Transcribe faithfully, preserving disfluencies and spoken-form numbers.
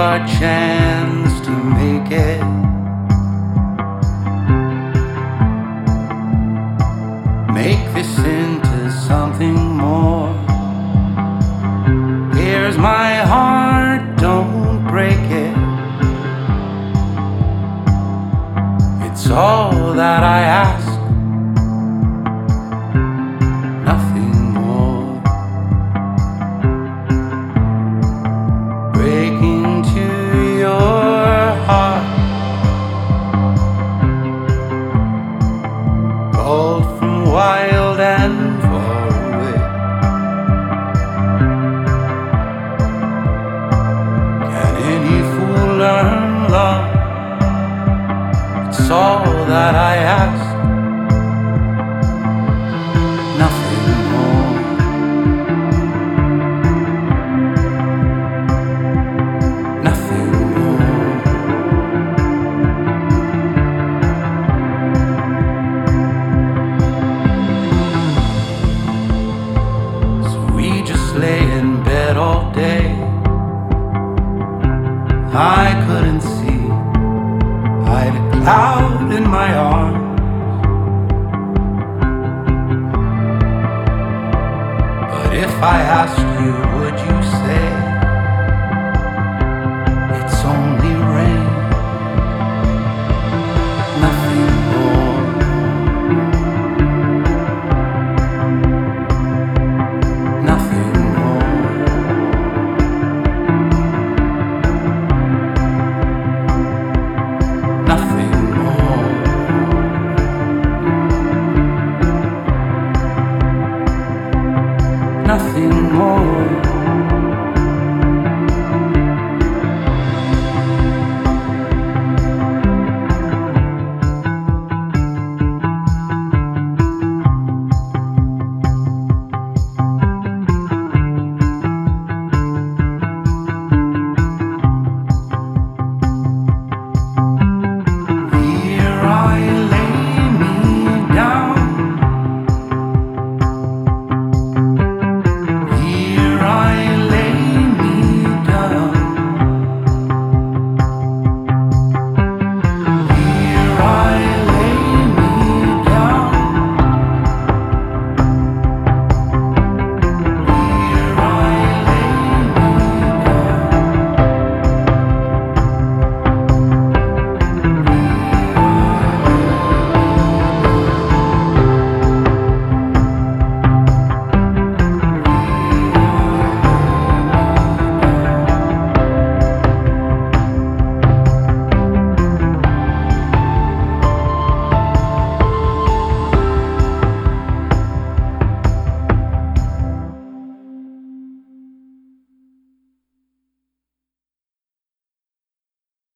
our chance to make it. Make this into something more. Here's my heart, don't break it. It's all that I ask, nothing more. Break into your heart, called from wild and far away. Can any fool learn love? It's all that I ask, nothing more. Nothing more. So we just lay in bed all day. I couldn't see, I had a cloud in my arms. But if I asked you, would you say it's only rain? Nothing more. Nothing more. Nothing more. Nothing more.